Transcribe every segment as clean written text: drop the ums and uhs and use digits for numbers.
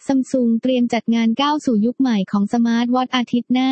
Samsung เตรียมจัดงานก้าวสู่ยุคใหม่ของสมาร์ทวอทช์อาทิตย์หน้า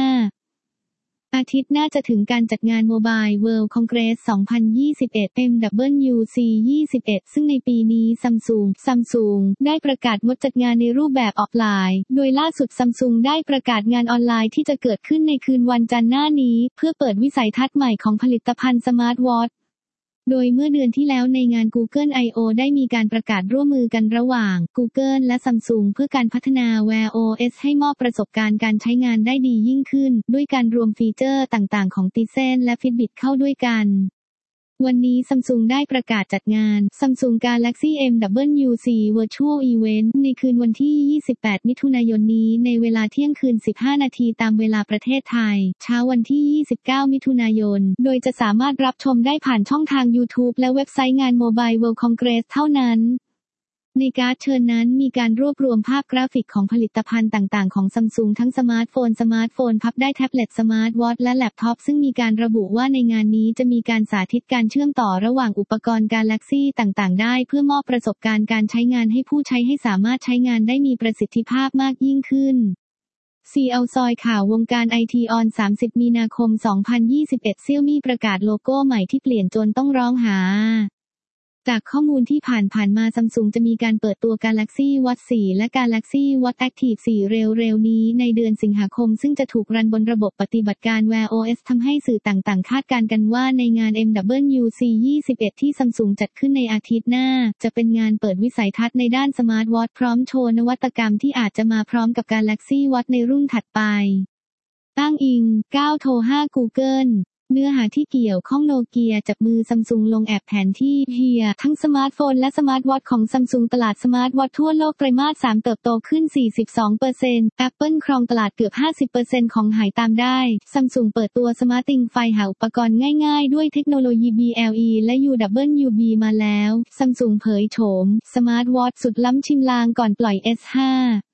จะถึงการจัดงาน Mobile World Congress 2021 MWC 21 ซึ่งในปีนี้ Samsung ได้ประกาศงดจัดงานในรูปแบบออฟไลน์ โดยล่าสุด Samsung ได้ประกาศงานออนไลน์ที่จะเกิดขึ้นในคืนวันจันทร์หน้านี้เพื่อเปิดวิสัยทัศน์ใหม่ของผลิตภัณฑ์สมาร์ทวอทช์โดยเมื่อเดือนที่แล้วในงาน Google I/O ได้มีการประกาศร่วมมือกันระหว่าง Google และ Samsung เพื่อการพัฒนา Wear OS ให้มอบประสบการณ์การใช้งานได้ดียิ่งขึ้นด้วยการรวมฟีเจอร์ต่างๆของ Tizen และ Fitbit เข้าด้วยกันวันนี้ Samsung ได้ประกาศจัดงาน Samsung Galaxy MWC Virtual Event ในคืนวันที่ 28 มิถุนายนนี้ในเวลาเที่ยงคืน 15 นาทีตามเวลาประเทศไทยเช้าวันที่ 29 มิถุนายนโดยจะสามารถรับชมได้ผ่านช่องทาง YouTube และเว็บไซต์งาน Mobile World Congress เท่านั้นในการ์ดเชิญนั้นมีการรวบรวมภาพกราฟิกของผลิตภัณฑ์ต่างๆของ Samsung ทั้งสมาร์ทโฟนพับได้แท็บเล็ตสมาร์ทวอทช์และแล็ปท็อปซึ่งมีการระบุว่าในงานนี้จะมีการสาธิตการเชื่อมต่อระหว่างอุปกรณ์ Galaxy ต่างๆได้เพื่อมอบประสบการณ์การใช้งานให้ผู้ใช้ให้สามารถใช้งานได้มีประสิทธิภาพมากยิ่งขึ้นCL ซอยข่าววงการไอทีออน 30 มีนาคม 2021 Xiaomi ประกาศโลโก้ใหม่ที่เปลี่ยนจนต้องร้องหาจากข้อมูลที่ผ่านมา Samsung จะมีการเปิดตัว Galaxy Watch 4 และ Galaxy Watch Active 4 เร็วๆนี้ในเดือนสิงหาคมซึ่งจะถูกรันบนระบบปฏิบัติการ Wear OS ทำให้สื่อต่างๆคาดการณ์กันว่าในงาน MWC 21 ที่ Samsung จัดขึ้นในอาทิตย์หน้าจะเป็นงานเปิดวิสัยทัศน์ในด้านสมาร์ทวอทช์พร้อมโชว์นวัตกรรมที่อาจจะมาพร้อมกับ Galaxy Watch ในรุ่นถัดไปอ้างอิง 9 โทร 5 Googleเนื้อหาที่เกี่ยวข้องโนเกียจับมือ Samsung ลงแอปแผนที่เฮียทั้งสมาร์ทโฟนและสมาร์ทวอทช์ของ Samsung ตลาดสมาร์ทวอทช์ทั่วโลกไตรมาส 3 เติบโตขึ้น 42% Apple ครองตลาดเกือบ 50% ของหายตามได้ Samsung เปิดตัว SmartThings ไฟหาอุปกรณ์ง่ายๆด้วยเทคโนโลยี BLE และ UWB มาแล้ว Samsung เผยโฉมสมาร์ทวอทช์สุดล้ำชิมลางก่อนปล่อย S5